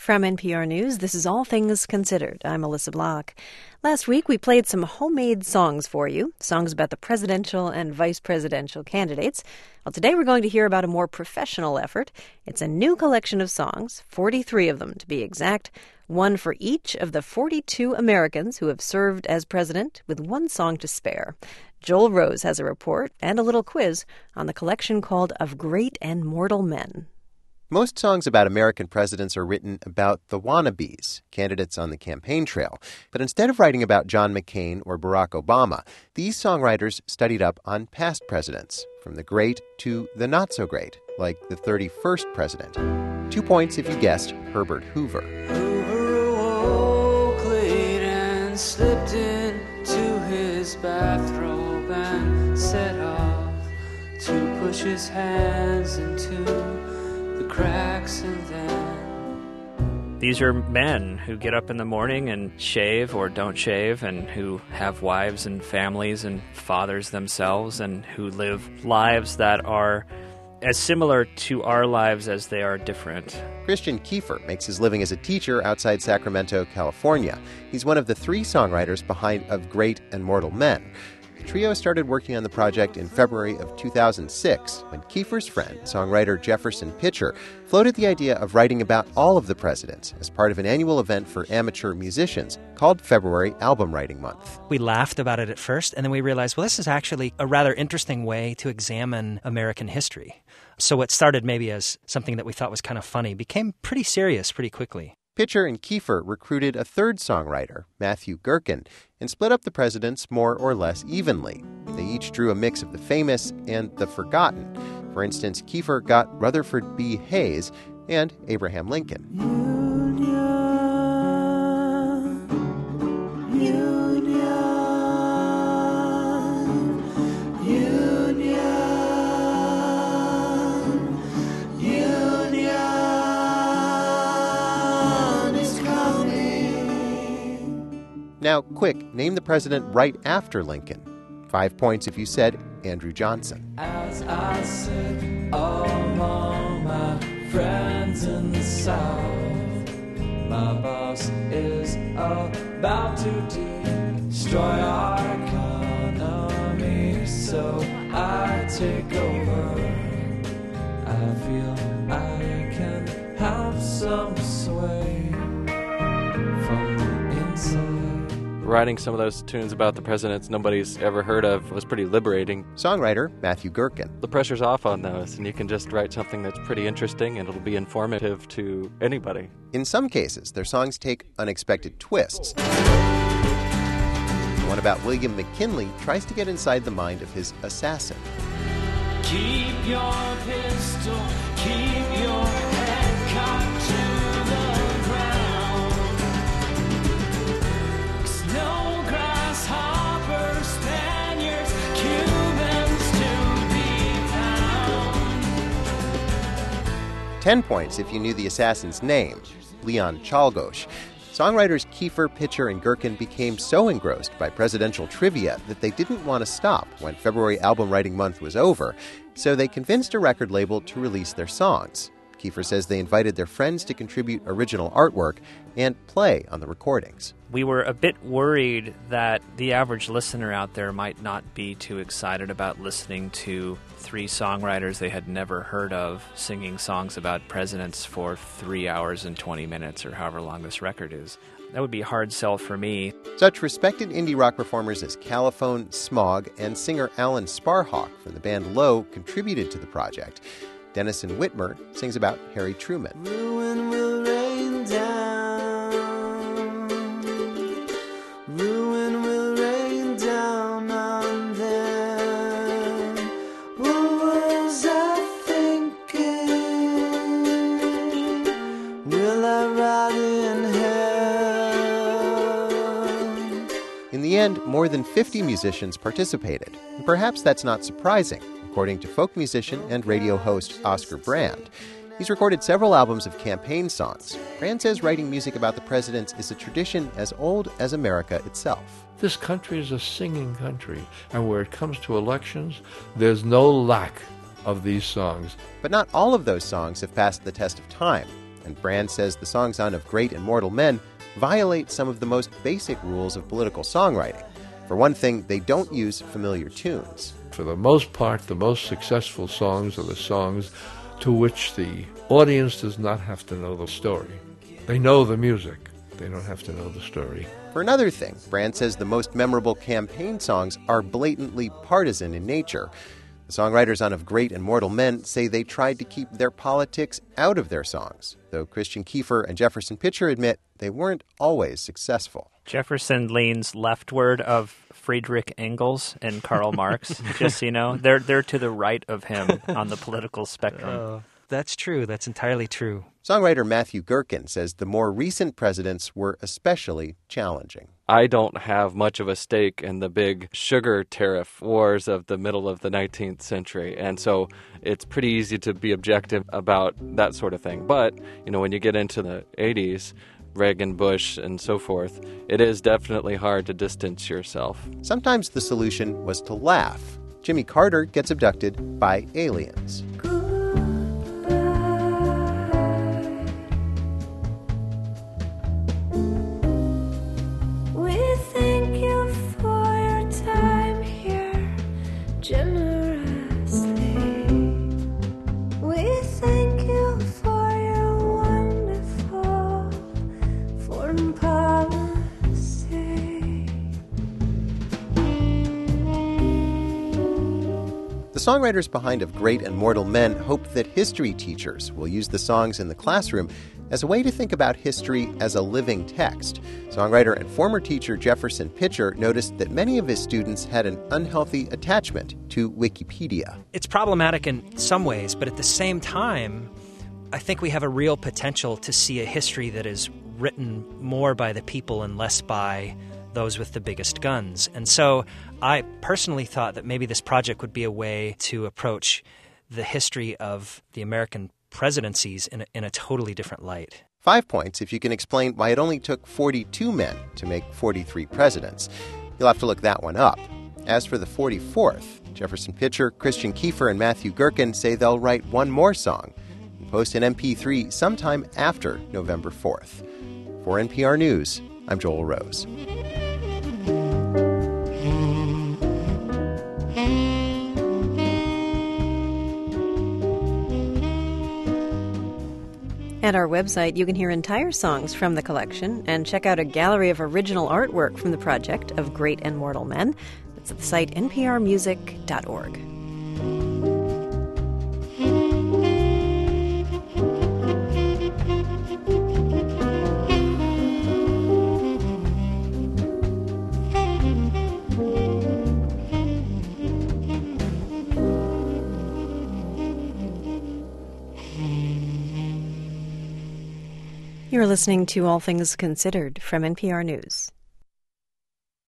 From NPR News, this is All Things Considered. I'm Melissa Block. Last week, we played some homemade songs for you, songs about the presidential and vice presidential candidates. Well, today we're going to hear about a more professional effort. It's a new collection of songs, 43 of them to be exact, one for each of the 42 Americans who have served as president, with one song to spare. Joel Rose has a report and a little quiz on the collection called Of Great and Mortal Men. Most songs about American presidents are written about the wannabes, candidates on the campaign trail. But instead of writing about John McCain or Barack Obama, these songwriters studied up on past presidents, from the great to the not-so-great, like the 31st president. 2 points if you guessed Herbert Hoover. Hoover awoke late and slipped into his bathrobe and set off to push his hands into the cracks and then... These are men who get up in the morning and shave or don't shave, and who have wives and families and fathers themselves, and who live lives that are as similar to our lives as they are different. Christian Kiefer makes his living as a teacher outside Sacramento, California. He's one of the 3 songwriters behind Of Great and Mortal Men. The trio started working on the project in February of 2006 when Kiefer's friend, songwriter Jefferson Pitcher, floated the idea of writing about all of the presidents as part of an annual event for amateur musicians called February Album Writing Month. We laughed about it at first, and then we realized, well, this is actually a rather interesting way to examine American history. So what started maybe as something that we thought was kind of funny became pretty serious pretty quickly. Pitcher and Kiefer recruited a third songwriter, Matthew Gherkin, and split up the presidents more or less evenly. They each drew a mix of the famous and the forgotten. For instance, Kiefer got Rutherford B. Hayes and Abraham Lincoln. Now, quick, name the president right after Lincoln. 5 points if you said Andrew Johnson. As I sit among my friends in the South, my boss is about to destroy our economy, so I take over. I feel I can have some sway from the inside. Writing some of those tunes about the presidents nobody's ever heard of was pretty liberating. Songwriter Matthew Gherkin. The pressure's off on those, and you can just write something that's pretty interesting, and it'll be informative to anybody. In some cases, their songs take unexpected twists. The one about William McKinley tries to get inside the mind of his assassin. Keep your pistol, keep your head cocked to the ground. No grasshoppers, Spaniards, Cubans to be found. 10 points if you knew the assassin's name, Leon Czolgosz. Songwriters Kiefer, Pitcher, and Gherkin became so engrossed by presidential trivia that they didn't want to stop when February Album Writing Month was over, so they convinced a record label to release their songs. Kiefer says they invited their friends to contribute original artwork and play on the recordings. We were a bit worried that the average listener out there might not be too excited about listening to 3 songwriters they had never heard of singing songs about presidents for 3 hours and 20 minutes, or however long this record is. That would be a hard sell for me. Such respected indie rock performers as Caliphone, Smog, and singer Alan Sparhawk from the band Low contributed to the project. Denison Whitmer sings about Harry Truman. Ruin will rain down. Ruin will rain down on them. What was I thinking? Will I rot in hell? In the end, more than 50 musicians participated. And perhaps that's not surprising, according to folk musician and radio host Oscar Brand. He's recorded several albums of campaign songs. Brand says writing music about the presidents is a tradition as old as America itself. This country is a singing country, and where it comes to elections, there's no lack of these songs. But not all of those songs have passed the test of time. and Brand says the songs on Of Great and Mortal Men violate some of the most basic rules of political songwriting. For one thing, they don't use familiar tunes. For the most part, the most successful songs are the songs to which the audience does not have to know the story. They know the music. They don't have to know the story. For another thing, Brand says the most memorable campaign songs are blatantly partisan in nature. The songwriters on Of Great and Mortal Men say they tried to keep their politics out of their songs, though Christian Kiefer and Jefferson Pitcher admit they weren't always successful. Jefferson leans leftward of Friedrich Engels and Karl Marx, just so you know. They're to the right of him on the political spectrum. That's true. That's entirely true. Songwriter Matthew Gherkin says the more recent presidents were especially challenging. I don't have much of a stake in the big sugar tariff wars of the middle of the 19th century. And so it's pretty easy to be objective about that sort of thing. But, when you get into the 80s, Reagan, Bush, and so forth, it is definitely hard to distance yourself. Sometimes the solution was to laugh. Jimmy Carter gets abducted by aliens. The songwriters behind Of Great and Mortal Men hope that history teachers will use the songs in the classroom as a way to think about history as a living text. Songwriter and former teacher Jefferson Pitcher noticed that many of his students had an unhealthy attachment to Wikipedia. It's problematic in some ways, but at the same time, I think we have a real potential to see a history that is written more by the people and less by those with the biggest guns. And so I personally thought that maybe this project would be a way to approach the history of the American presidencies in a totally different light. 5 points if you can explain why it only took 42 men to make 43 presidents. You'll have to look that one up. As for the 44th, Jefferson Pitcher, Christian Kiefer, and Matthew Gherkin say they'll write one more song and post an MP3 sometime after November 4th. For NPR News, I'm Joel Rose. At our website, you can hear entire songs from the collection and check out a gallery of original artwork from the project Of Great and Mortal Men. That's at the site nprmusic.org. You're listening to All Things Considered from NPR News.